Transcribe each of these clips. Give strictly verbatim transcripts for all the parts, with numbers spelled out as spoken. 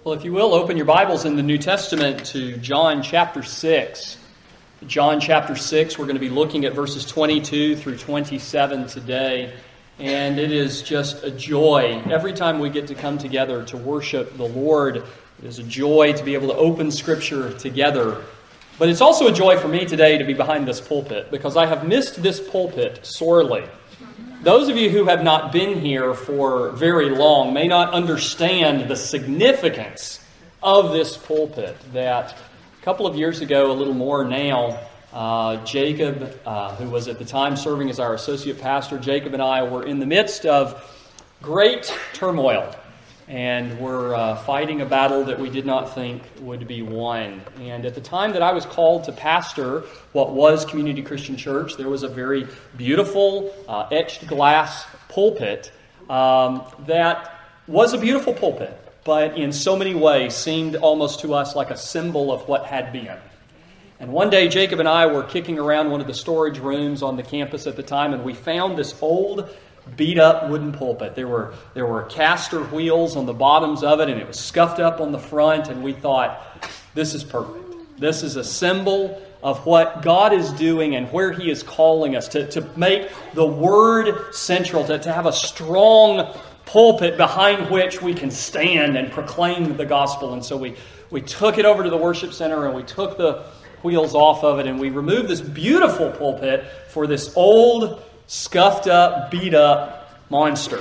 Well, if you will, open your Bibles in the New Testament to John chapter six. John chapter six, we're going to be looking at verses twenty-two through twenty-seven today. And it is just a joy every time we get to come together to worship the Lord. It is a joy to be able to open Scripture together. But it's also a joy for me today to be behind this pulpit, because I have missed this pulpit sorely. Those of you who have not been here for very long may not understand the significance of this pulpit. That a couple of years ago, a little more now, uh, Jacob, uh, who was at the time serving as our associate pastor, Jacob and I were in the midst of great turmoil. And we're uh, fighting a battle that we did not think would be won. And at the time that I was called to pastor what was Community Christian Church, there was a very beautiful uh, etched glass pulpit um, that was a beautiful pulpit, but in so many ways seemed almost to us like a symbol of what had been. And one day Jacob and I were kicking around one of the storage rooms on the campus at the time, and we found this old beat-up wooden pulpit. There were there were caster wheels on the bottoms of it, and it was scuffed up on the front, and we thought, this is perfect. This is a symbol of what God is doing and where He is calling us, to, to make the Word central, to, to have a strong pulpit behind which we can stand and proclaim the gospel. And so we, we took it over to the worship center, and we took the wheels off of it, and we removed this beautiful pulpit for this old, scuffed up, beat up monster.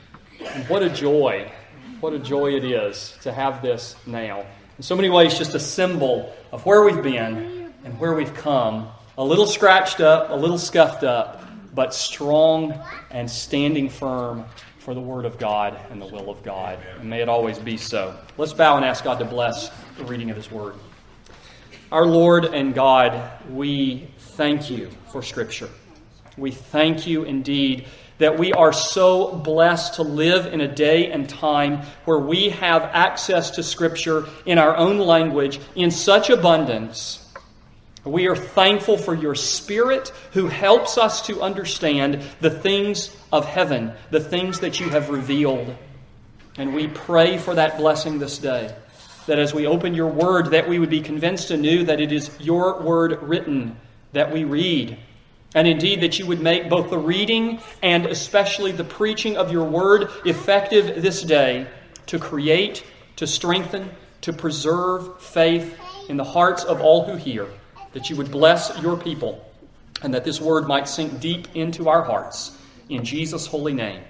And what a joy. What a joy it is to have this now. In so many ways, just a symbol of where we've been and where we've come. A little scratched up, a little scuffed up, but strong and standing firm for the Word of God and the will of God. And may it always be so. Let's bow and ask God to bless the reading of His Word. Our Lord and God, we thank You for Scripture. We thank You indeed that we are so blessed to live in a day and time where we have access to Scripture in our own language in such abundance. We are thankful for Your Spirit who helps us to understand the things of heaven, the things that You have revealed. And we pray for that blessing this day, that as we open Your Word, that we would be convinced anew that it is Your Word written that we read. And indeed, that You would make both the reading and especially the preaching of Your Word effective this day to create, to strengthen, to preserve faith in the hearts of all who hear. That You would bless Your people and that this Word might sink deep into our hearts. In Jesus' holy name,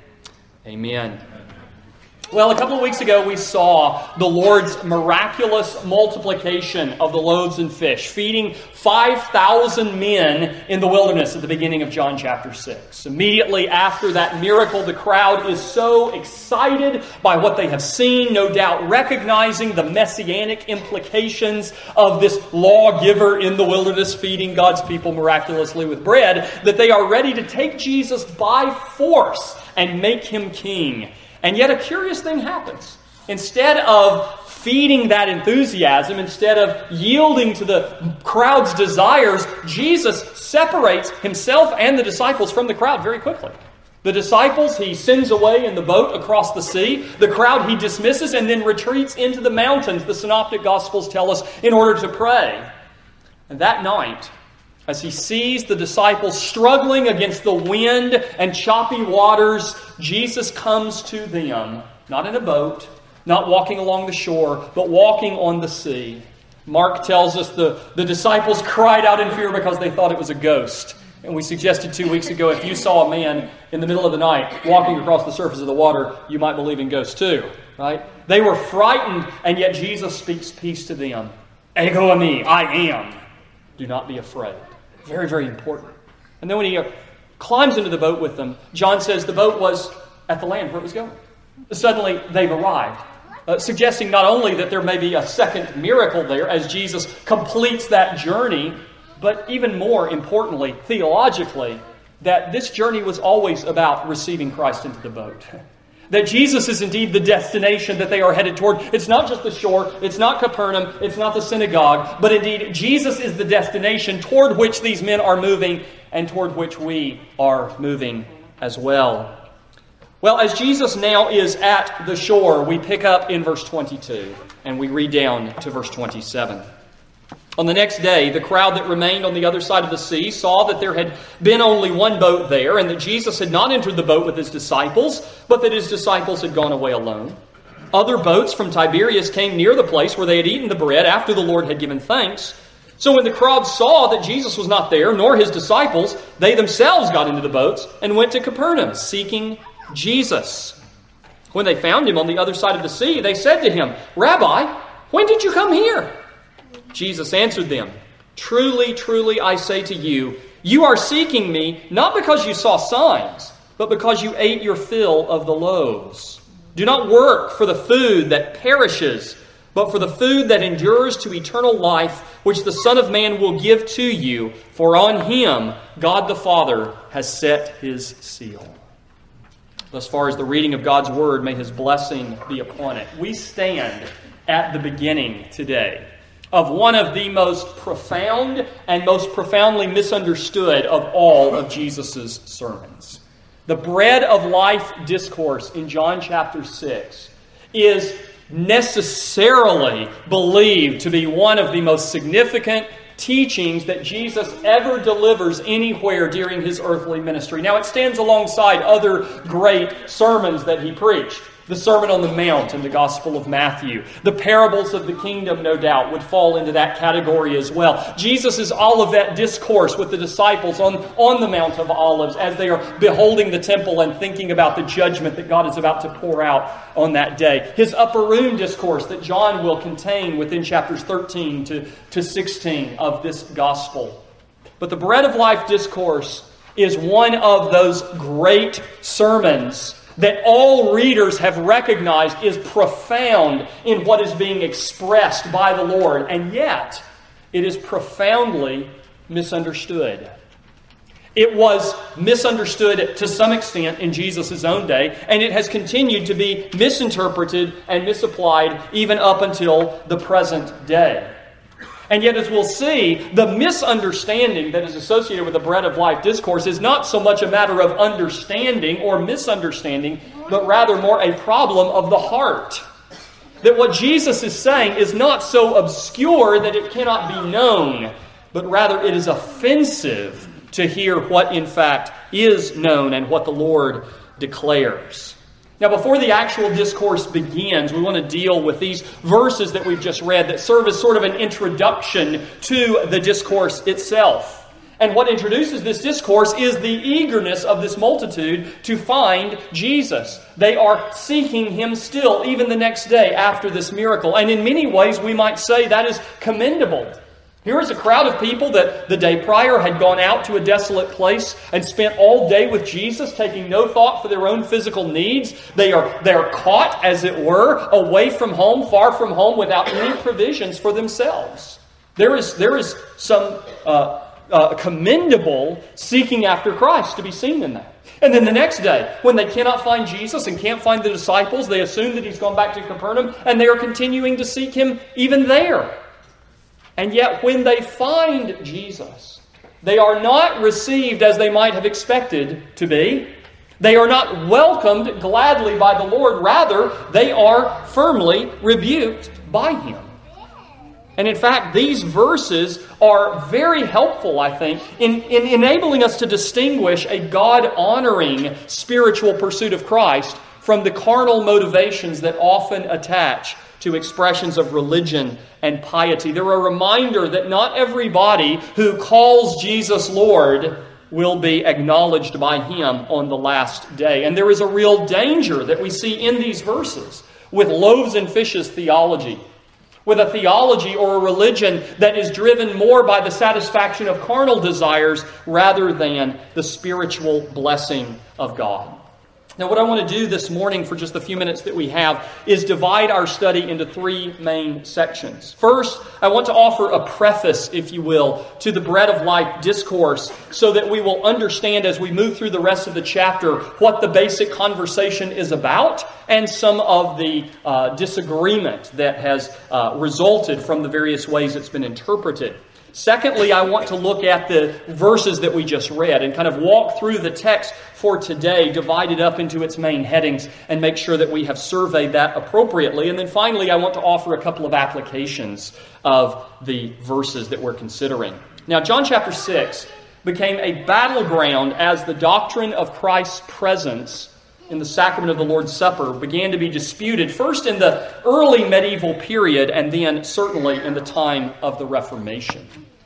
amen. Well, a couple of weeks ago we saw the Lord's miraculous multiplication of the loaves and fish, feeding five thousand men in the wilderness at the beginning of John chapter six. Immediately after that miracle, the crowd is so excited by what they have seen, no doubt recognizing the messianic implications of this lawgiver in the wilderness feeding God's people miraculously with bread, that they are ready to take Jesus by force and make Him king. And yet a curious thing happens. Instead of feeding that enthusiasm, instead of yielding to the crowd's desires, Jesus separates Himself and the disciples from the crowd very quickly. The disciples He sends away in the boat across the sea. The crowd He dismisses and then retreats into the mountains, the Synoptic Gospels tell us, in order to pray. And that night, as He sees the disciples struggling against the wind and choppy waters, Jesus comes to them, not in a boat, not walking along the shore, but walking on the sea. Mark tells us the, the disciples cried out in fear because they thought it was a ghost. And we suggested two weeks ago, if you saw a man in the middle of the night walking across the surface of the water, you might believe in ghosts too, right? They were frightened, and yet Jesus speaks peace to them. Ego eimi, I am. Do not be afraid. Very, very important. And then when He climbs into the boat with them, John says the boat was at the land where it was going. Suddenly, they've arrived, uh, suggesting not only that there may be a second miracle there as Jesus completes that journey, but even more importantly, theologically, that this journey was always about receiving Christ into the boat. That Jesus is indeed the destination that they are headed toward. It's not just the shore, it's not Capernaum, it's not the synagogue, but indeed Jesus is the destination toward which these men are moving and toward which we are moving as well. Well, as Jesus now is at the shore, we pick up in verse twenty-two. and we read down to verse twenty-seven. On the next day, the crowd that remained on the other side of the sea saw that there had been only one boat there, and that Jesus had not entered the boat with his disciples, but that his disciples had gone away alone. Other boats from Tiberias came near the place where they had eaten the bread after the Lord had given thanks. So when the crowd saw that Jesus was not there, nor his disciples, they themselves got into the boats and went to Capernaum, seeking Jesus. When they found him on the other side of the sea, they said to him, "Rabbi, when did you come here?" Jesus answered them, "Truly, truly, I say to you, you are seeking me not because you saw signs, but because you ate your fill of the loaves. Do not work for the food that perishes, but for the food that endures to eternal life, which the Son of Man will give to you, for on him God the Father has set his seal." Thus far as the reading of God's Word, may his blessing be upon it. We stand at the beginning today of one of the most profound and most profoundly misunderstood of all of Jesus' sermons. The bread of life discourse in John chapter six is necessarily believed to be one of the most significant teachings that Jesus ever delivers anywhere during his earthly ministry. Now, it stands alongside other great sermons that he preached. The Sermon on the Mount in the Gospel of Matthew. The parables of the kingdom, no doubt, would fall into that category as well. Jesus' Olivet discourse with the disciples on, on the Mount of Olives as they are beholding the temple and thinking about the judgment that God is about to pour out on that day. His Upper Room discourse that John will contain within chapters thirteen to, to sixteen of this Gospel. But the Bread of Life discourse is one of those great sermons that all readers have recognized is profound in what is being expressed by the Lord, and yet it is profoundly misunderstood. It was misunderstood to some extent in Jesus' own day, and it has continued to be misinterpreted and misapplied even up until the present day. And yet, as we'll see, the misunderstanding that is associated with the Bread of Life discourse is not so much a matter of understanding or misunderstanding, but rather more a problem of the heart. That what Jesus is saying is not so obscure that it cannot be known, but rather it is offensive to hear what in fact is known and what the Lord declares. Now, before the actual discourse begins, we want to deal with these verses that we've just read that serve as sort of an introduction to the discourse itself. And what introduces this discourse is the eagerness of this multitude to find Jesus. They are seeking him still, even the next day after this miracle. And in many ways, we might say that is commendable. Here is a crowd of people that the day prior had gone out to a desolate place and spent all day with Jesus, taking no thought for their own physical needs. They are, they are caught, as it were, away from home, far from home, without any provisions for themselves. There is, there is some uh, uh, commendable seeking after Christ to be seen in that. And then the next day, when they cannot find Jesus and can't find the disciples, they assume that he's gone back to Capernaum, and they are continuing to seek him even there. And yet when they find Jesus, they are not received as they might have expected to be. They are not welcomed gladly by the Lord. Rather, they are firmly rebuked by him. And in fact, these verses are very helpful, I think, in, in enabling us to distinguish a God-honoring spiritual pursuit of Christ from the carnal motivations that often attach to expressions of religion and piety. They're a reminder that not everybody who calls Jesus Lord will be acknowledged by him on the last day. And there is a real danger that we see in these verses with loaves and fishes theology, with a theology or a religion that is driven more by the satisfaction of carnal desires rather than the spiritual blessing of God. Now, what I want to do this morning for just the few minutes that we have is divide our study into three main sections. First, I want to offer a preface, if you will, to the Bread of Life discourse so that we will understand as we move through the rest of the chapter what the basic conversation is about and some of the uh, disagreement that has uh, resulted from the various ways it's been interpreted. Secondly, I want to look at the verses that we just read and kind of walk through the text for today, divide it up into its main headings, and make sure that we have surveyed that appropriately. And then finally, I want to offer a couple of applications of the verses that we're considering. Now, John chapter six became a battleground as the doctrine of Christ's presence in the sacrament of the Lord's Supper began to be disputed, first in the early medieval period and then certainly in the time of the Reformation.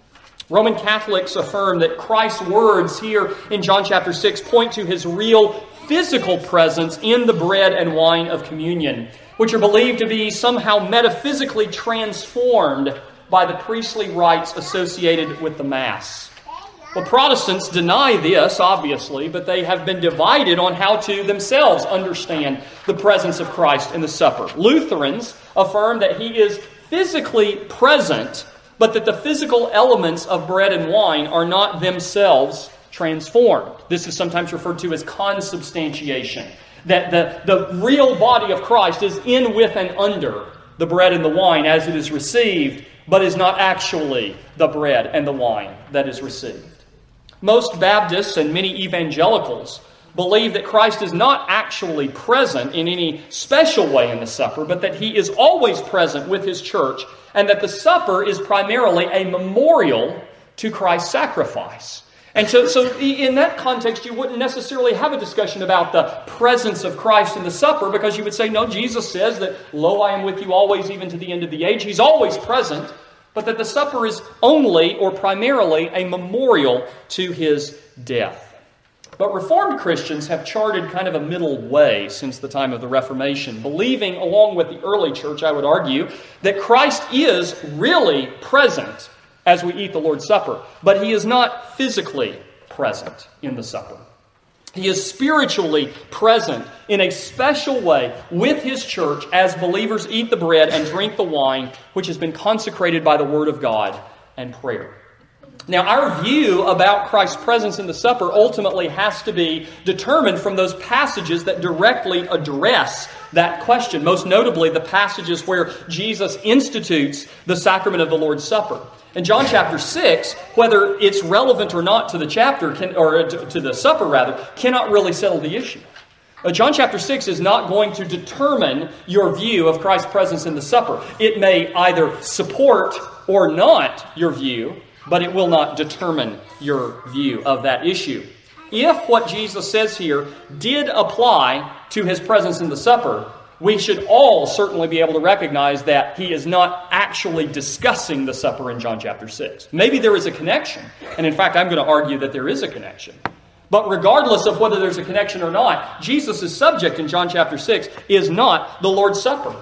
Roman Catholics affirm that Christ's words here in John chapter six point to his real physical presence in the bread and wine of communion, which are believed to be somehow metaphysically transformed by the priestly rites associated with the Mass. Well, Protestants deny this, obviously, but they have been divided on how to themselves understand the presence of Christ in the supper. Lutherans affirm that he is physically present, but that the physical elements of bread and wine are not themselves transformed. This is sometimes referred to as consubstantiation, that the, the real body of Christ is in, with, and under the bread and the wine as it is received, but is not actually the bread and the wine that is received. Most Baptists and many evangelicals believe that Christ is not actually present in any special way in the supper, but that he is always present with his church, and that the supper is primarily a memorial to Christ's sacrifice. And so, so in that context, you wouldn't necessarily have a discussion about the presence of Christ in the supper, because you would say, no, Jesus says that, lo, I am with you always, even to the end of the age. He's always present. But that the supper is only or primarily a memorial to his death. But Reformed Christians have charted kind of a middle way since the time of the Reformation, believing, along with the early church, I would argue, that Christ is really present as we eat the Lord's Supper, but he is not physically present in the supper. He is spiritually present in a special way with his church as believers eat the bread and drink the wine, which has been consecrated by the Word of God and prayer. Now, our view about Christ's presence in the supper ultimately has to be determined from those passages that directly address that question, most notably the passages where Jesus institutes the sacrament of the Lord's Supper. In John chapter six, whether it's relevant or not to the chapter, can, or to, to the supper rather, cannot really settle the issue. Uh, John chapter six is not going to determine your view of Christ's presence in the supper. It may either support or not your view, but it will not determine your view of that issue. If what Jesus says here did apply to his presence in the supper, we should all certainly be able to recognize that he is not actually discussing the supper in John chapter six. Maybe there is a connection, and in fact, I'm going to argue that there is a connection. But regardless of whether there's a connection or not, Jesus' subject in John chapter six is not the Lord's Supper.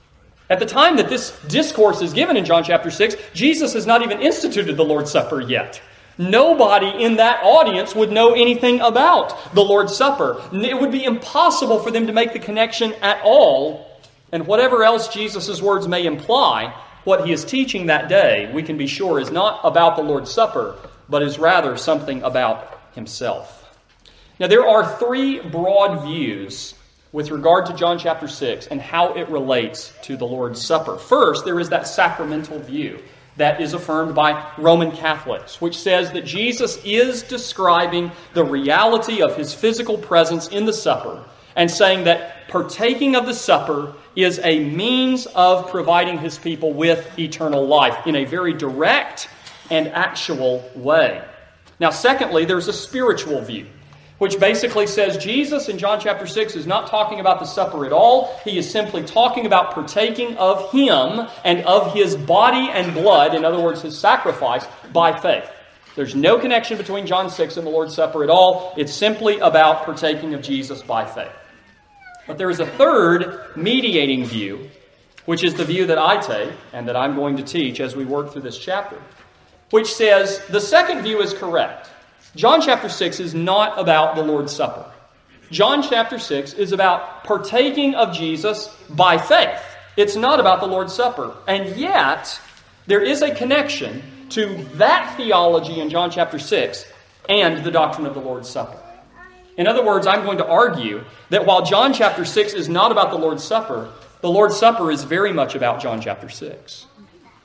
At the time that this discourse is given in John chapter six, Jesus has not even instituted the Lord's Supper yet. Nobody in that audience would know anything about the Lord's Supper. It would be impossible for them to make the connection at all. And whatever else Jesus' words may imply, what he is teaching that day, we can be sure, is not about the Lord's Supper, but is rather something about himself. Now, there are three broad views with regard to John chapter six and how it relates to the Lord's Supper. First, there is that sacramental view that is affirmed by Roman Catholics, which says that Jesus is describing the reality of his physical presence in the supper and saying that partaking of the supper is a means of providing his people with eternal life in a very direct and actual way. Now, secondly, there's a spiritual view, which basically says Jesus in John chapter six is not talking about the supper at all. He is simply talking about partaking of him and of his body and blood, in other words, his sacrifice, by faith. There's no connection between John six and the Lord's Supper at all. It's simply about partaking of Jesus by faith. But there is a third mediating view, which is the view that I take and that I'm going to teach as we work through this chapter, which says the second view is correct. John chapter six is not about the Lord's Supper. John chapter six is about partaking of Jesus by faith. It's not about the Lord's Supper. And yet, there is a connection to that theology in John chapter six and the doctrine of the Lord's Supper. In other words, I'm going to argue that while John chapter six is not about the Lord's Supper, the Lord's Supper is very much about John chapter six.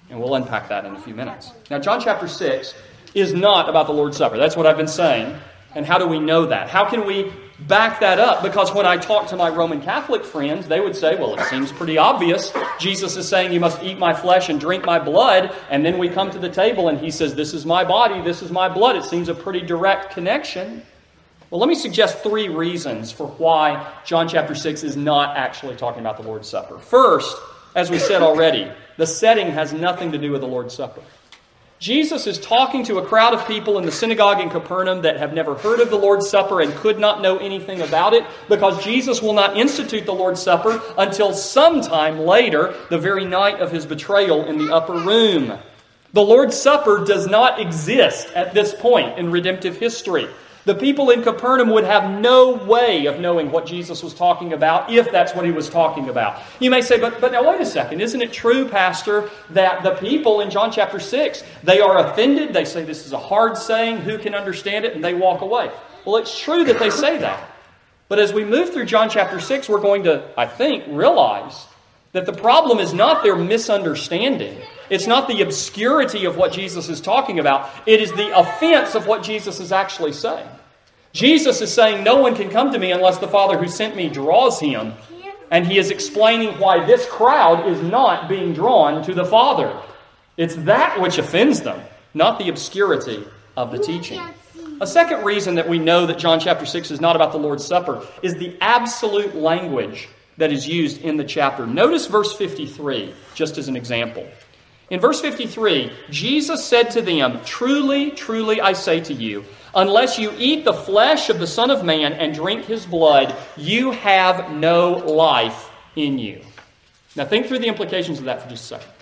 And we'll unpack that in a few minutes. Now, John chapter six is not about the Lord's Supper. That's what I've been saying. And how do we know that? How can we back that up? Because when I talk to my Roman Catholic friends, they would say, well, it seems pretty obvious. Jesus is saying you must eat my flesh and drink my blood. And then we come to the table and he says, this is my body, this is my blood. It seems a pretty direct connection. Well, let me suggest three reasons for why John chapter six is not actually talking about the Lord's Supper. First, as we said already, the setting has nothing to do with the Lord's Supper. Jesus is talking to a crowd of people in the synagogue in Capernaum that have never heard of the Lord's Supper and could not know anything about it, because Jesus will not institute the Lord's Supper until sometime later, the very night of his betrayal in the upper room. The Lord's Supper does not exist at this point in redemptive history. The people in Capernaum would have no way of knowing what Jesus was talking about if that's what he was talking about. You may say, but, but now wait a second. Isn't it true, Pastor, that the people in John chapter six, they are offended. They say this is a hard saying. Who can understand it? And they walk away. Well, it's true that they say that. But as we move through John chapter six, we're going to, I think, realize that the problem is not their misunderstanding. It's not the obscurity of what Jesus is talking about. It is the offense of what Jesus is actually saying. Jesus is saying, no one can come to me unless the Father who sent me draws him. And he is explaining why this crowd is not being drawn to the Father. It's that which offends them, not the obscurity of the teaching. A second reason that we know that John chapter six is not about the Lord's Supper is the absolute language that is used in the chapter. Notice verse fifty-three, just as an example. In verse fifty-three, Jesus said to them, truly, truly, I say to you, unless you eat the flesh of the Son of Man and drink his blood, you have no life in you. Now think through the implications of that for just a second.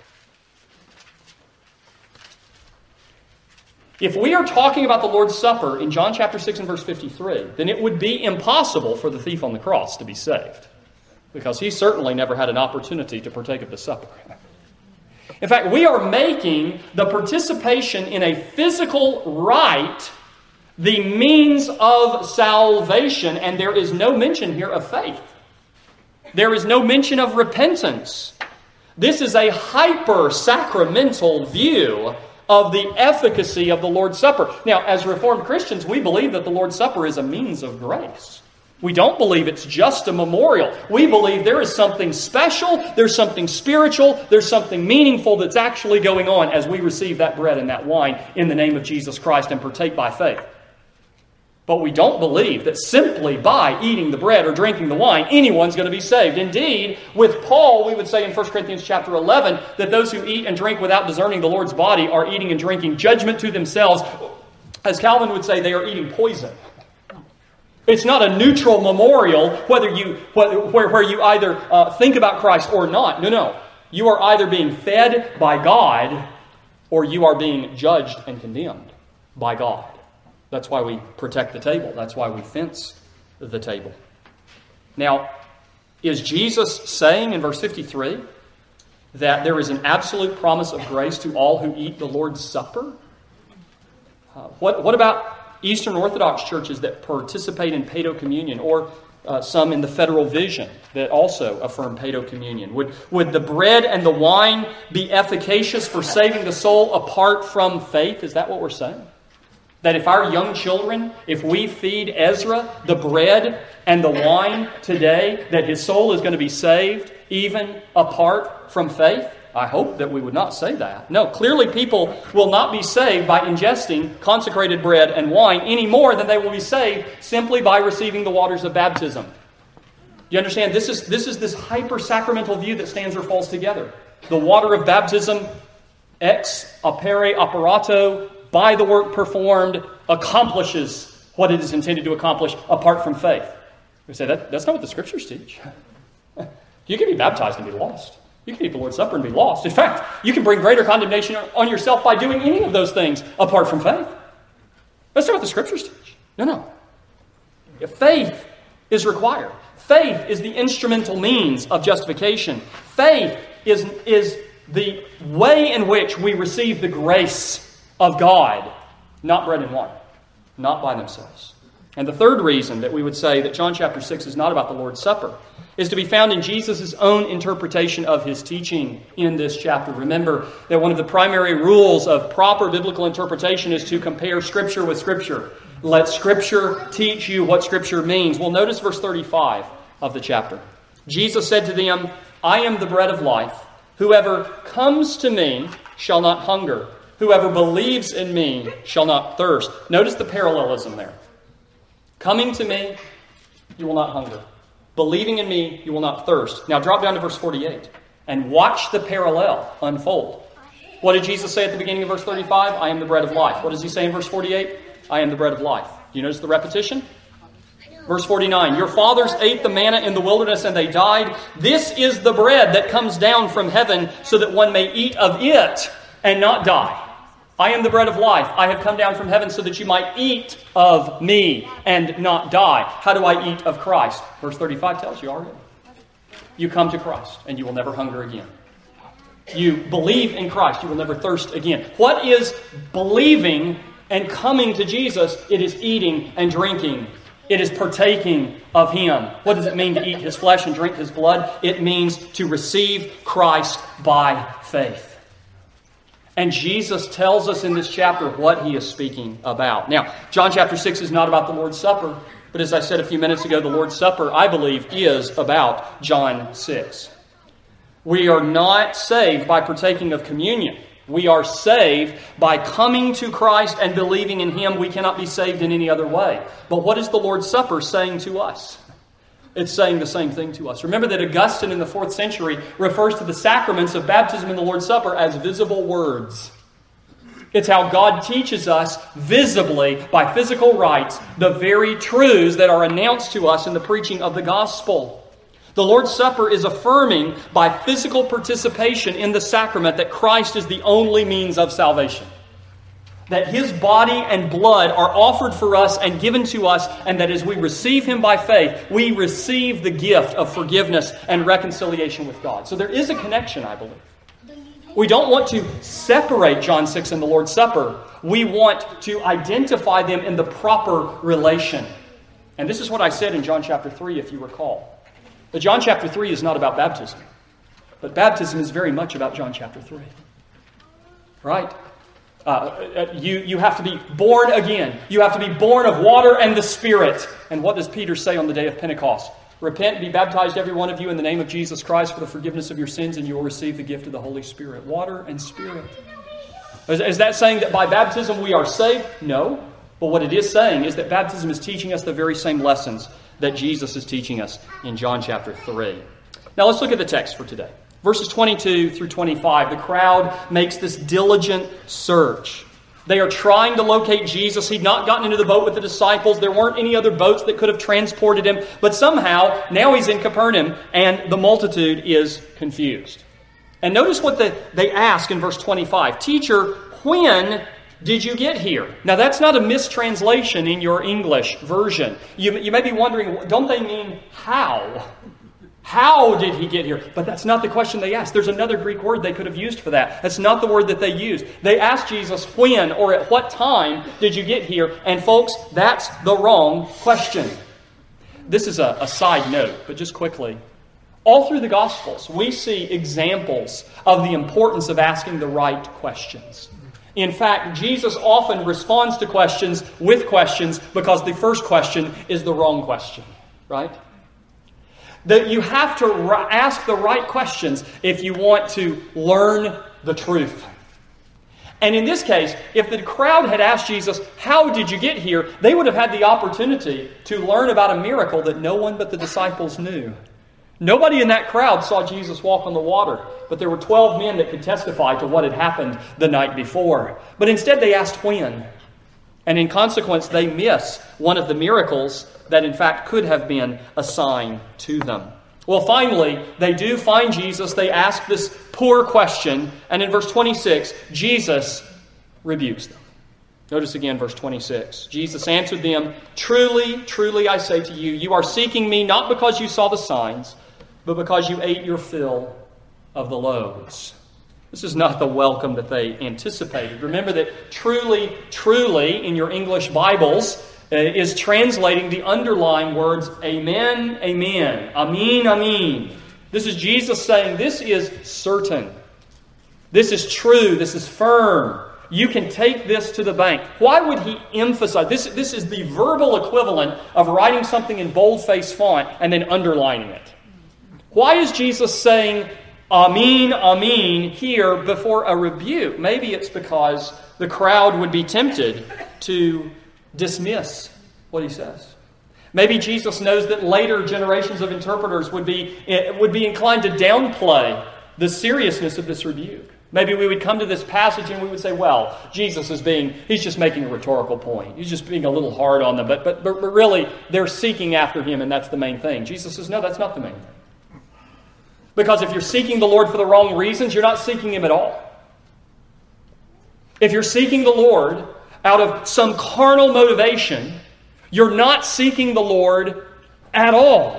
If we are talking about the Lord's Supper in John chapter six and verse fifty-three, then it would be impossible for the thief on the cross to be saved, because he certainly never had an opportunity to partake of the supper. In fact, we are making the participation in a physical rite the means of salvation, and there is no mention here of faith. There is no mention of repentance. This is a hyper-sacramental view of the efficacy of the Lord's Supper. Now, as Reformed Christians, we believe that the Lord's Supper is a means of grace. We don't believe it's just a memorial. We believe there is something special, there's something spiritual, there's something meaningful that's actually going on as we receive that bread and that wine in the name of Jesus Christ and partake by faith. But we don't believe that simply by eating the bread or drinking the wine, anyone's going to be saved. Indeed, with Paul, we would say in First Corinthians chapter eleven that those who eat and drink without discerning the Lord's body are eating and drinking judgment to themselves. As Calvin would say, they are eating poison. It's not a neutral memorial whether you where, where you either uh, think about Christ or not. No, no. You are either being fed by God or you are being judged and condemned by God. That's why we protect the table. That's why we fence the table. Now, is Jesus saying in verse fifty-three that there is an absolute promise of grace to all who eat the Lord's Supper? Uh, what, what about Eastern Orthodox churches that participate in paedo-communion, or uh, some in the Federal Vision that also affirm paedo-communion? Would, would the bread and the wine be efficacious for saving the soul apart from faith? Is that what we're saying? That if our young children, if we feed Ezra the bread and the wine today, that his soul is going to be saved even apart from faith? I hope that we would not say that. No, clearly people will not be saved by ingesting consecrated bread and wine any more than they will be saved simply by receiving the waters of baptism. Do you understand? This is, this is this hyper-sacramental view that stands or falls together. The water of baptism, ex opere operato, by the work performed, accomplishes what it is intended to accomplish apart from faith. We say, that, that's not what the Scriptures teach. You can be baptized and be lost. You can eat the Lord's Supper and be lost. In fact, you can bring greater condemnation on yourself by doing any of those things apart from faith. That's not what the Scriptures teach. No, no. Faith is required. Faith is the instrumental means of justification. Faith is, is the way in which we receive the grace of God, not bread and wine, not by themselves. And the third reason that we would say that John chapter six is not about the Lord's Supper is to be found in Jesus' own interpretation of his teaching in this chapter. Remember that one of the primary rules of proper biblical interpretation is to compare Scripture with Scripture. Let Scripture teach you what Scripture means. Well, notice verse thirty-five of the chapter. Jesus said to them, I am the bread of life. Whoever comes to me shall not hunger. Whoever believes in me shall not thirst. Notice the parallelism there. Coming to me, you will not hunger. Believing in me, you will not thirst. Now drop down to verse forty-eight and watch the parallel unfold. What did Jesus say at the beginning of verse thirty-five? I am the bread of life. What does he say in verse forty-eight? I am the bread of life. Do you notice the repetition? Verse forty-nine, your fathers ate the manna in the wilderness and they died. This is the bread that comes down from heaven so that one may eat of it and not die. I am the bread of life. I have come down from heaven so that you might eat of me and not die. How do I eat of Christ? Verse thirty-five tells you already. You come to Christ and you will never hunger again. You believe in Christ, you will never thirst again. What is believing and coming to Jesus? It is eating and drinking. It is partaking of Him. What does it mean to eat His flesh and drink His blood? It means to receive Christ by faith. And Jesus tells us in this chapter what He is speaking about. Now, John chapter six is not about the Lord's Supper, but as I said a few minutes ago, the Lord's Supper, I believe, is about John six. We are not saved by partaking of communion. We are saved by coming to Christ and believing in Him. We cannot be saved in any other way. But what is the Lord's Supper saying to us? It's saying the same thing to us. Remember that Augustine in the fourth century refers to the sacraments of baptism and the Lord's Supper as visible words. It's how God teaches us visibly, by physical rites, the very truths that are announced to us in the preaching of the gospel. The Lord's Supper is affirming by physical participation in the sacrament that Christ is the only means of salvation. That His body and blood are offered for us and given to us, and that as we receive Him by faith, we receive the gift of forgiveness and reconciliation with God. So there is a connection, I believe. We don't want to separate John six and the Lord's Supper. We want to identify them in the proper relation. And this is what I said in John chapter three, if you recall. But John chapter three is not about baptism. But baptism is very much about John chapter three. Right? Uh, you, you have to be born again. You have to be born of water and the Spirit. And what does Peter say on the day of Pentecost? Repent, be baptized every one of you in the name of Jesus Christ for the forgiveness of your sins, and you will receive the gift of the Holy Spirit. Water and Spirit. Is, is that saying that by baptism we are saved? No. But what it is saying is that baptism is teaching us the very same lessons that Jesus is teaching us in John chapter three. Now let's look at the text for today. Verses twenty-two through twenty-five, the crowd makes this diligent search. They are trying to locate Jesus. He'd not gotten into the boat with the disciples. There weren't any other boats that could have transported Him. But somehow, now He's in Capernaum, and the multitude is confused. And notice what the, they ask in verse twenty-five. Teacher, when did you get here? Now that's not a mistranslation in your English version. You, you may be wondering, don't they mean how? How did He get here? But that's not the question they asked. There's another Greek word they could have used for that. That's not the word that they used. They asked Jesus, when or at what time did you get here? And folks, that's the wrong question. This is a, a side note, but just quickly. All through the Gospels, we see examples of the importance of asking the right questions. In fact, Jesus often responds to questions with questions because the first question is the wrong question, right? That you have to ask the right questions if you want to learn the truth. And in this case, if the crowd had asked Jesus, how did you get here? They would have had the opportunity to learn about a miracle that no one but the disciples knew. Nobody in that crowd saw Jesus walk on the water, but there were twelve men that could testify to what had happened the night before. But instead they asked when. And in consequence, they miss one of the miracles that in fact could have been a sign to them. Well, finally, they do find Jesus. They ask this poor question. And in verse twenty-six, Jesus rebukes them. Notice again verse twenty-six. Jesus answered them, Truly, truly I say to you, you are seeking me not because you saw the signs, but because you ate your fill of the loaves. This is not the welcome that they anticipated. Remember that truly, truly, in your English Bibles, is translating the underlying words, amen, amen, amin, amin. This is Jesus saying, this is certain. This is true. This is firm. You can take this to the bank. Why would he emphasize? This, this is the verbal equivalent of writing something in boldface font and then underlining it. Why is Jesus saying, amin, amin, here before a rebuke? Maybe it's because the crowd would be tempted to dismiss what he says. Maybe Jesus knows that later generations of interpreters would be, would be inclined to downplay the seriousness of this rebuke. Maybe we would come to this passage and we would say, well, Jesus is being, he's just making a rhetorical point. He's just being a little hard on them. But, but, but really, they're seeking after him, and that's the main thing. Jesus says, no, that's not the main thing. Because if you're seeking the Lord for the wrong reasons, you're not seeking him at all. If you're seeking the Lord out of some carnal motivation, you're not seeking the Lord at all.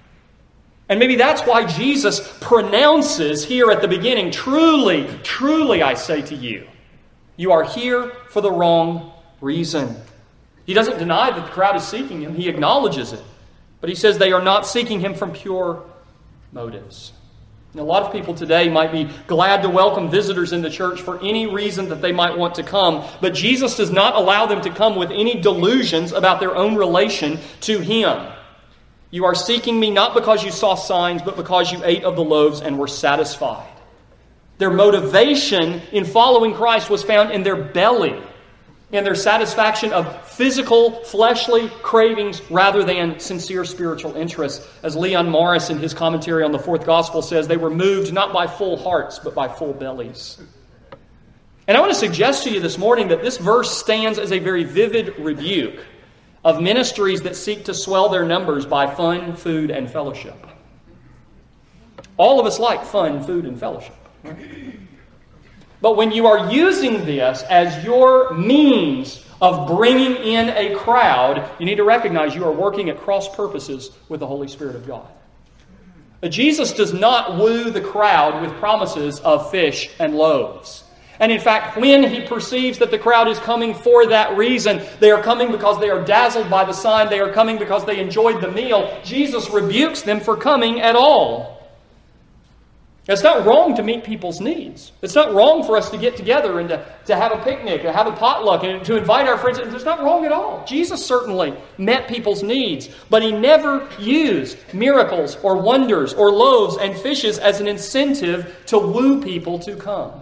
And maybe that's why Jesus pronounces here at the beginning, truly, truly I say to you, you are here for the wrong reason. He doesn't deny that the crowd is seeking him. He acknowledges it. But he says they are not seeking him from pure motives. And a lot of people today might be glad to welcome visitors in the church for any reason that they might want to come. But Jesus does not allow them to come with any delusions about their own relation to him. You are seeking me not because you saw signs, but because you ate of the loaves and were satisfied. Their motivation in following Christ was found in their belly, in their satisfaction of physical, fleshly cravings rather than sincere spiritual interests. As Leon Morris in his commentary on the fourth gospel says, they were moved not by full hearts, but by full bellies. And I want to suggest to you this morning that this verse stands as a very vivid rebuke of ministries that seek to swell their numbers by fun, food, and fellowship. All of us like fun, food, and fellowship. But when you are using this as your means of bringing in a crowd, you need to recognize you are working at cross purposes with the Holy Spirit of God. Jesus does not woo the crowd with promises of fish and loaves. And in fact, when he perceives that the crowd is coming for that reason, they are coming because they are dazzled by the sign, they are coming because they enjoyed the meal, Jesus rebukes them for coming at all. It's not wrong to meet people's needs. It's not wrong for us to get together and to, to have a picnic, to have a potluck, and to invite our friends. It's not wrong at all. Jesus certainly met people's needs, but he never used miracles or wonders or loaves and fishes as an incentive to woo people to come.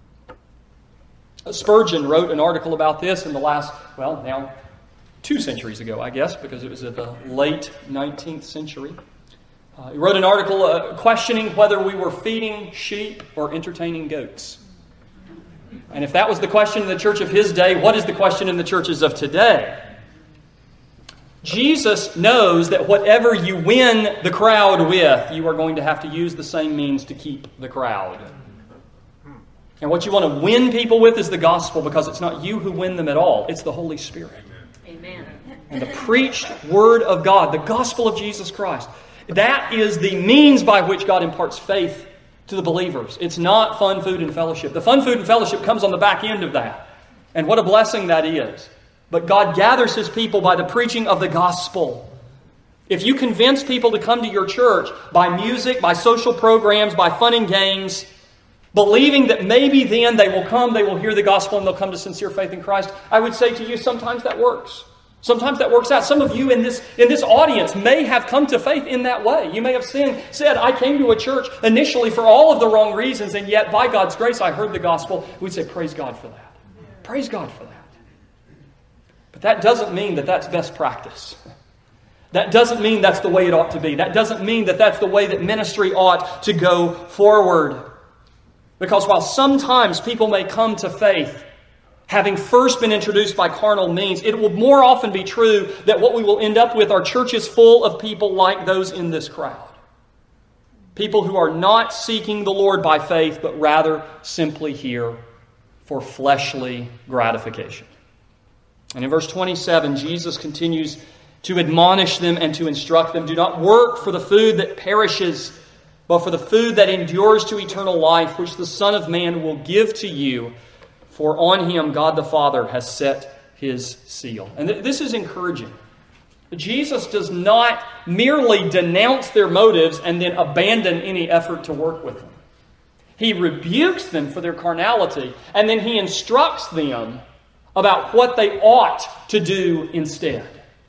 Spurgeon wrote an article about this in the last, well, now two centuries ago, I guess, because it was in the late nineteenth century. Uh, he wrote an article uh, questioning whether we were feeding sheep or entertaining goats. And if that was the question in the church of his day, what is the question in the churches of today? Jesus knows that whatever you win the crowd with, you are going to have to use the same means to keep the crowd. And what you want to win people with is the gospel, because it's not you who win them at all. It's the Holy Spirit. Amen. And the preached word of God, the gospel of Jesus Christ. That is the means by which God imparts faith to the believers. It's not fun, food, and fellowship. The fun, food, and fellowship comes on the back end of that. And what a blessing that is. But God gathers his people by the preaching of the gospel. If you convince people to come to your church by music, by social programs, by fun and games, believing that maybe then they will come, they will hear the gospel, and they'll come to sincere faith in Christ, I would say to you, sometimes that works. Sometimes that works out. Some of you in this in this audience may have come to faith in that way. You may have seen, said, I came to a church initially for all of the wrong reasons, and yet by God's grace I heard the gospel. We'd say, praise God for that. Praise God for that. But that doesn't mean that that's best practice. That doesn't mean that's the way it ought to be. That doesn't mean that that's the way that ministry ought to go forward. Because while sometimes people may come to faith having first been introduced by carnal means, it will more often be true that what we will end up with are churches full of people like those in this crowd. People who are not seeking the Lord by faith, but rather simply here for fleshly gratification. And in verse twenty-seven, Jesus continues to admonish them and to instruct them. Do not work for the food that perishes, but for the food that endures to eternal life, which the Son of Man will give to you. For on him God the Father has set His seal. And th- this is encouraging. Jesus does not merely denounce their motives and then abandon any effort to work with them. He rebukes them for their carnality, and then He instructs them about what they ought to do instead.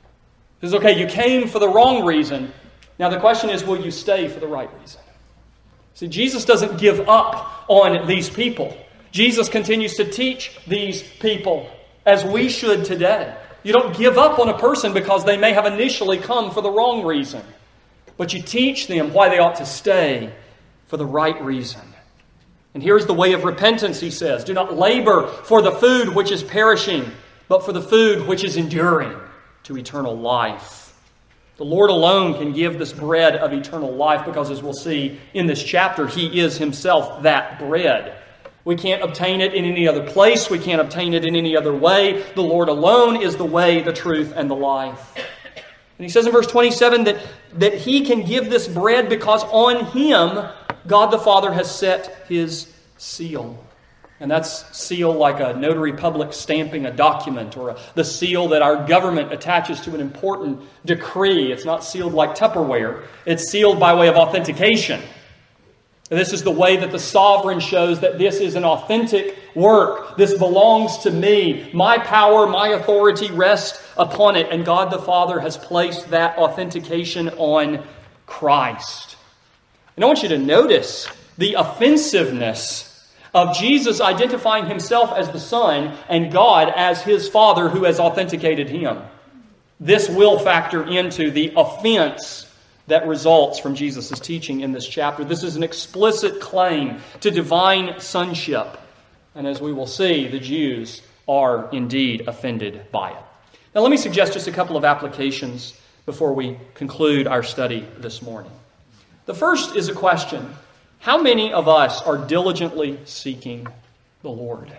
He says, okay, you came for the wrong reason. Now the question is, will you stay for the right reason? See, Jesus doesn't give up on these people. Jesus continues to teach these people as we should today. You don't give up on a person because they may have initially come for the wrong reason. But you teach them why they ought to stay for the right reason. And here's the way of repentance, he says. Do not labor for the food which is perishing, but for the food which is enduring to eternal life. The Lord alone can give this bread of eternal life because, as we'll see in this chapter, He is Himself that bread. We can't obtain it in any other place. We can't obtain it in any other way. The Lord alone is the way, the truth, and the life. And he says in verse twenty-seven that, that He can give this bread because on Him God the Father has set His seal. And that's seal like a notary public stamping a document, or a, the seal that our government attaches to an important decree. It's not sealed like Tupperware. It's sealed by way of authentication. This is the way that the sovereign shows that this is an authentic work. This belongs to me. My power, my authority rest upon it. And God the Father has placed that authentication on Christ. And I want you to notice the offensiveness of Jesus identifying Himself as the Son and God as His Father who has authenticated Him. This will factor into the offense that results from Jesus' teaching in this chapter. This is an explicit claim to divine sonship. And as we will see, the Jews are indeed offended by it. Now let me suggest just a couple of applications before we conclude our study this morning. The first is a question. How many of us are diligently seeking the Lord?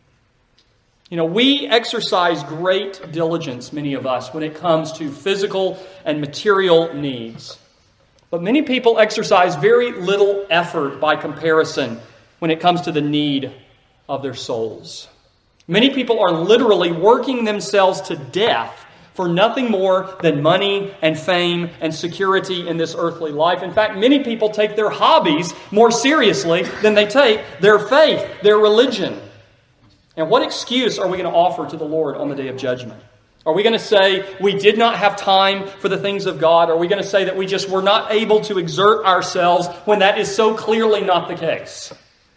You know, we exercise great diligence, many of us, when it comes to physical and material needs. But many people exercise very little effort by comparison when it comes to the need of their souls. Many people are literally working themselves to death for nothing more than money and fame and security in this earthly life. In fact, many people take their hobbies more seriously than they take their faith, their religion. And what excuse are we going to offer to the Lord on the day of judgment? Are we going to say we did not have time for the things of God? Are we going to say that we just were not able to exert ourselves when that is so clearly not the case?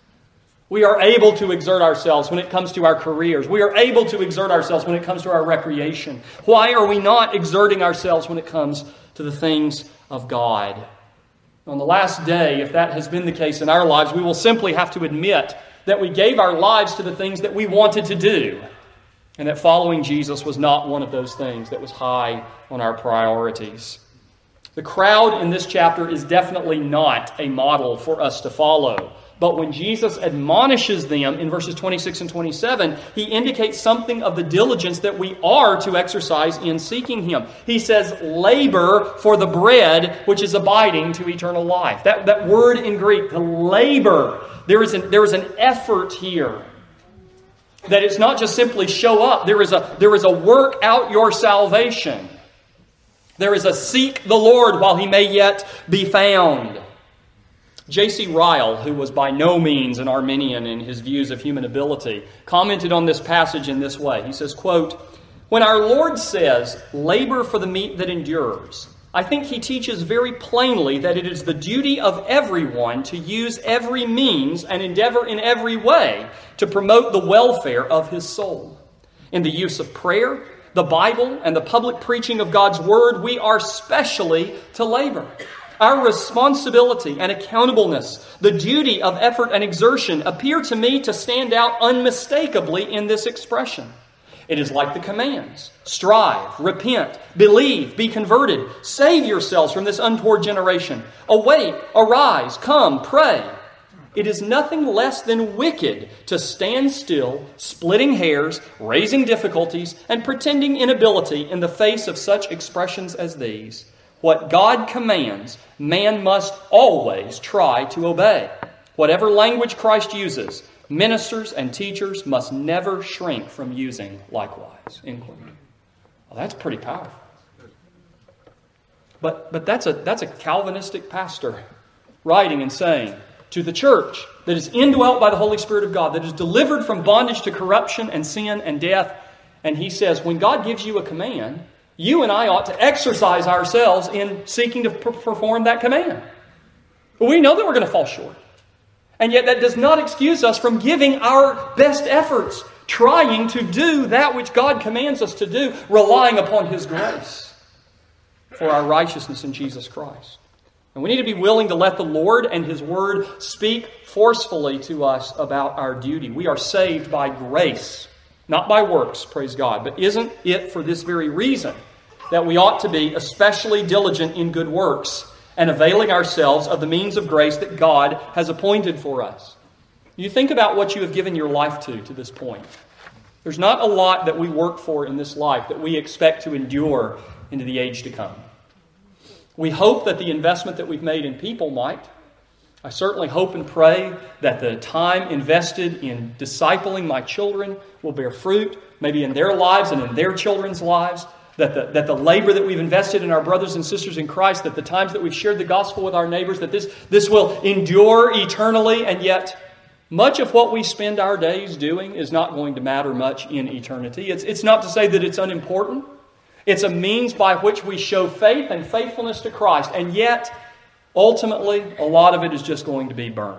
We are able to exert ourselves when it comes to our careers. We are able to exert ourselves when it comes to our recreation. Why are we not exerting ourselves when it comes to the things of God? On the last day, if that has been the case in our lives, we will simply have to admit that we gave our lives to the things that we wanted to do, and that following Jesus was not one of those things that was high on our priorities. The crowd in this chapter is definitely not a model for us to follow. But when Jesus admonishes them in verses twenty-six and twenty-seven, He indicates something of the diligence that we are to exercise in seeking Him. He says, labor for the bread which is abiding to eternal life. That, that word in Greek, the labor, there is, an, there is an effort here. That it's not just simply show up. There is a, there is a work out your salvation. There is a seek the Lord while He may yet be found. J C Ryle, who was by no means an Arminian in his views of human ability, commented on this passage in this way. He says, quote, "When our Lord says, 'Labor for the meat that endures,' I think He teaches very plainly that it is the duty of everyone to use every means and endeavor in every way to promote the welfare of his soul. In the use of prayer, the Bible, and the public preaching of God's Word, we are specially to labor. Our responsibility and accountableness, the duty of effort and exertion, appear to me to stand out unmistakably in this expression. It is like the commands. Strive, repent, believe, be converted. Save yourselves from this untoward generation. Awake, arise, come, pray. It is nothing less than wicked to stand still, splitting hairs, raising difficulties, and pretending inability in the face of such expressions as these. What God commands, man must always try to obey. Whatever language Christ uses, Ministers and teachers must never shrink from using likewise. End quote. Well, that's pretty powerful. But, but that's, a, that's a Calvinistic pastor writing and saying to the church that is indwelt by the Holy Spirit of God, that is delivered from bondage to corruption and sin and death. And he says, when God gives you a command, you and I ought to exercise ourselves in seeking to per- perform that command. But we know that we're going to fall short. And yet that does not excuse us from giving our best efforts, trying to do that which God commands us to do, relying upon His grace for our righteousness in Jesus Christ. And we need to be willing to let the Lord and His Word speak forcefully to us about our duty. We are saved by grace, not by works, praise God. But isn't it for this very reason that we ought to be especially diligent in good works and availing ourselves of the means of grace that God has appointed for us? You think about what you have given your life to to this point. There's not a lot that we work for in this life that we expect to endure into the age to come. We hope that the investment that we've made in people might. I certainly hope and pray that the time invested in discipling my children will bear fruit, maybe in their lives and in their children's lives. That the, that the labor that we've invested in our brothers and sisters in Christ, that the times that we've shared the gospel with our neighbors, that this, this will endure eternally. And yet, much of what we spend our days doing is not going to matter much in eternity. It's, it's not to say that it's unimportant. It's a means by which we show faith and faithfulness to Christ. And yet, ultimately, a lot of it is just going to be burned.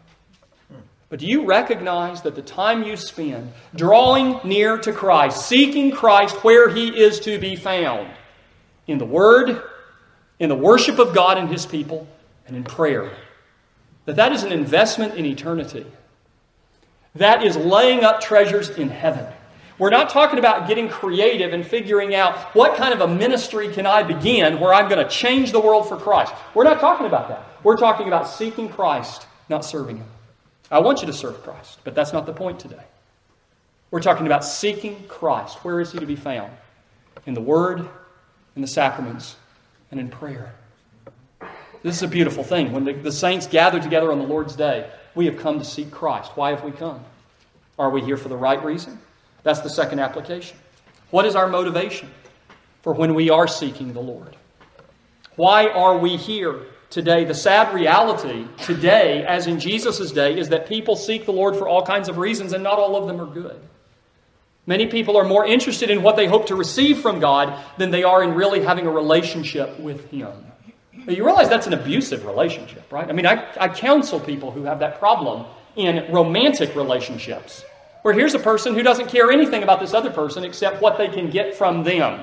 But do you recognize that the time you spend drawing near to Christ, seeking Christ where He is to be found, in the Word, in the worship of God and His people, and in prayer, that that is an investment in eternity? That is laying up treasures in heaven. We're not talking about getting creative and figuring out what kind of a ministry can I begin where I'm going to change the world for Christ. We're not talking about that. We're talking about seeking Christ, not serving Him. I want you to serve Christ, but that's not the point today. We're talking about seeking Christ. Where is He to be found? In the Word, in the sacraments, and in prayer. This is a beautiful thing. When the, the saints gather together on the Lord's Day, we have come to seek Christ. Why have we come? Are we here for the right reason? That's the second application. What is our motivation for when we are seeking the Lord? Why are we here today? The sad reality today, as in Jesus' day, is that people seek the Lord for all kinds of reasons, and not all of them are good. Many people are more interested in what they hope to receive from God than they are in really having a relationship with Him. Now, you realize that's an abusive relationship, right? I mean, I, I counsel people who have that problem in romantic relationships, where here's a person who doesn't care anything about this other person except what they can get from them.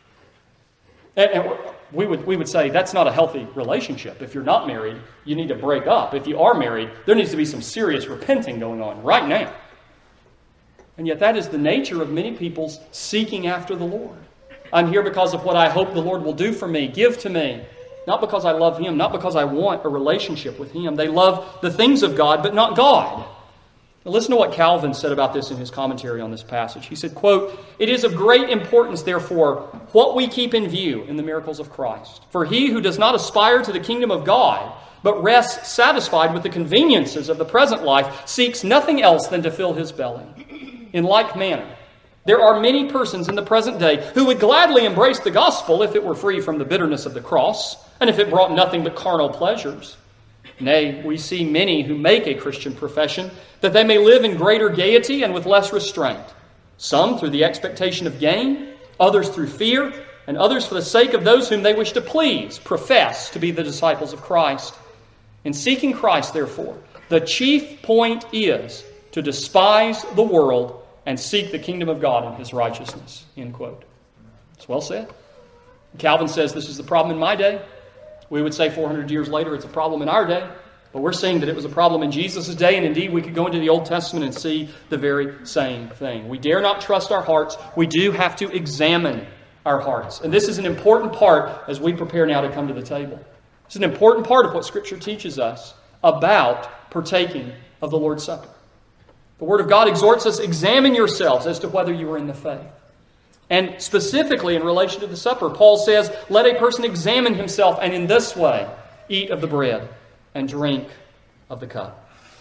And, and we would, we would say that's not a healthy relationship. If you're not married, you need to break up. If you are married, there needs to be some serious repenting going on right now. And yet that is the nature of many people's seeking after the Lord. I'm here because of what I hope the Lord will do for me, give to me. Not because I love Him, not because I want a relationship with Him. They love the things of God, but not God. Now listen to what Calvin said about this in his commentary on this passage. He said, quote, "It is of great importance, therefore, what we keep in view in the miracles of Christ. For he who does not aspire to the kingdom of God, but rests satisfied with the conveniences of the present life, seeks nothing else than to fill his belly. In like manner, there are many persons in the present day who would gladly embrace the gospel if it were free from the bitterness of the cross, and if it brought nothing but carnal pleasures. Nay, we see many who make a Christian profession that they may live in greater gaiety and with less restraint. Some through the expectation of gain, others through fear, and others for the sake of those whom they wish to please, profess to be the disciples of Christ. In seeking Christ, therefore, the chief point is to despise the world and seek the kingdom of God and His righteousness." End quote. It's well said. Calvin says this is the problem in my day. We would say four hundred years later it's a problem in our day. But we're seeing that it was a problem in Jesus' day, and indeed we could go into the Old Testament and see the very same thing. We dare not trust our hearts. We do have to examine our hearts. And this is an important part as we prepare now to come to the table. It's an important part of what Scripture teaches us about partaking of the Lord's Supper. The Word of God exhorts us, examine yourselves as to whether you are in the faith. And specifically in relation to the supper, Paul says, let a person examine himself and in this way eat of the bread and drink of the cup.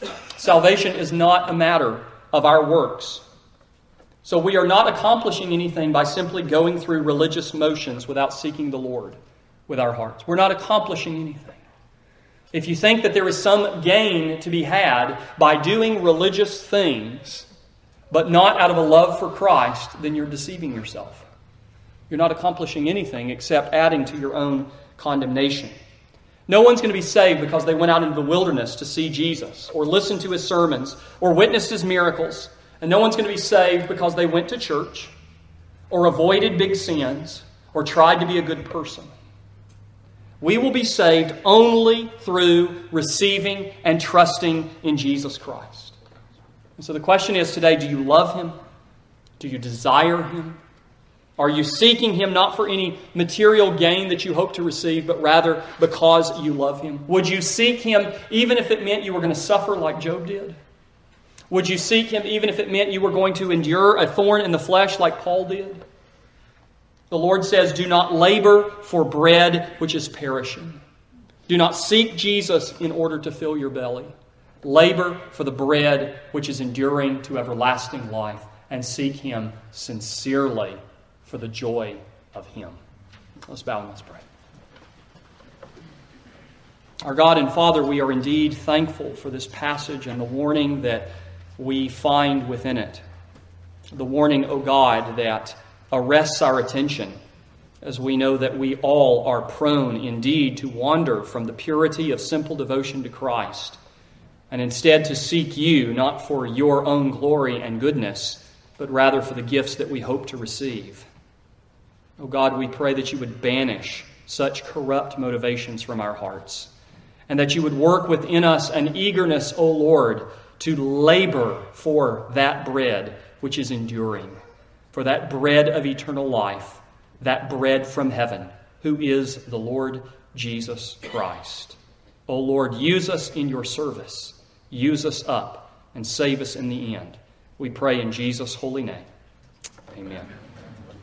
Salvation is not a matter of our works. So we are not accomplishing anything by simply going through religious motions without seeking the Lord with our hearts. We're not accomplishing anything. If you think that there is some gain to be had by doing religious things, but not out of a love for Christ, then you're deceiving yourself. You're not accomplishing anything except adding to your own condemnation. No one's going to be saved because they went out into the wilderness to see Jesus, or listened to His sermons, or witnessed His miracles. And no one's going to be saved because they went to church, or avoided big sins, or tried to be a good person. We will be saved only through receiving and trusting in Jesus Christ. And so the question is today, do you love Him? Do you desire Him? Are you seeking Him not for any material gain that you hope to receive, but rather because you love Him? Would you seek Him even if it meant you were going to suffer like Job did? Would you seek Him even if it meant you were going to endure a thorn in the flesh like Paul did? The Lord says, do not labor for bread which is perishing. Do not seek Jesus in order to fill your belly. Labor for the bread which is enduring to everlasting life, and seek Him sincerely for the joy of Him. Let's bow and let's pray. Our God and Father, we are indeed thankful for this passage and the warning that we find within it. The warning, O God, that arrests our attention, as we know that we all are prone indeed to wander from the purity of simple devotion to Christ, and instead to seek You, not for Your own glory and goodness, but rather for the gifts that we hope to receive. O God, we pray that You would banish such corrupt motivations from our hearts, and that You would work within us an eagerness, O Lord, to labor for that bread which is enduring, for that bread of eternal life, that bread from heaven, who is the Lord Jesus Christ. O Lord, use us in Your service. Use us up and save us in the end. We pray in Jesus' holy name. Amen.